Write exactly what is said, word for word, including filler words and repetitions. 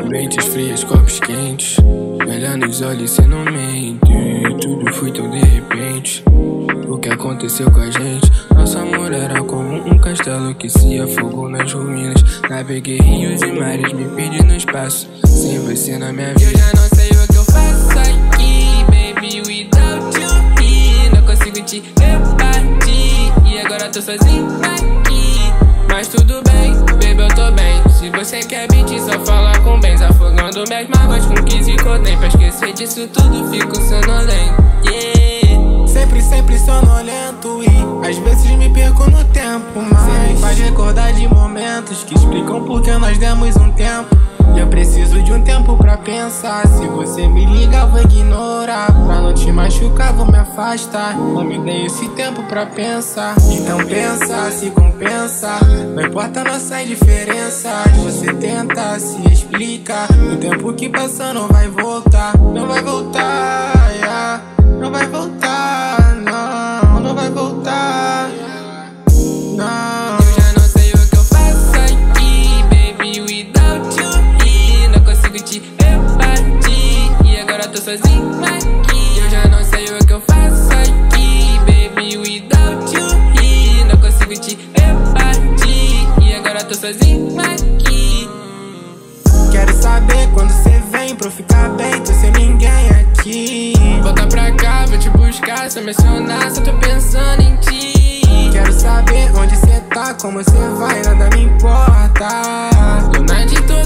Mentes frias, copos quentes. Olhar nos olhos, cê não mente. Tudo foi tão de repente. O que aconteceu com a gente? Nosso amor era como um castelo que se afogou nas ruínas. Naveguei rios e mares, me perdi no espaço. Sem você na minha vida, eu já não sei o que eu faço aqui. Baby, without you, não consigo te repartir. E agora tô sozinho aqui. Mas tudo bem, baby, eu tô bem. Se você quer beat, só fala com bens. Afogando minhas mágoas com quinze contém. Pra esquecer disso tudo, fico sonolento. Yeah. Sempre, sempre sonolento e às vezes me perco no tempo, mas cê me faz recordar de momentos que explicam porque nós demos um tempo. E eu preciso de um tempo pra pensar. Se você me liga, eu vou ignorar. Pra não te machucar, vou me afastar. Não me dei esse tempo pra pensar. Então pensa, se compensa. Não importa nossa indiferença. Você tenta, se explica. O tempo que passou não vai voltar. Não vai voltar, yeah. Não vai voltar, não. Não vai voltar, não. Eu já não sei o que eu faço aqui, baby, without you. Não consigo te repartir. E agora tô sozinho aqui. Eu já não sei o que eu faço aqui, baby, without you. Não consigo te repartir. E agora tô sozinho aqui. Quero saber quando cê vem pra eu ficar bem. Tô sem ninguém aqui. Volta pra cá, vou te buscar. Se eu mencionar, só tô pensando em ti. Quero saber onde cê tá, como cê vai, nada me importa. Tô na de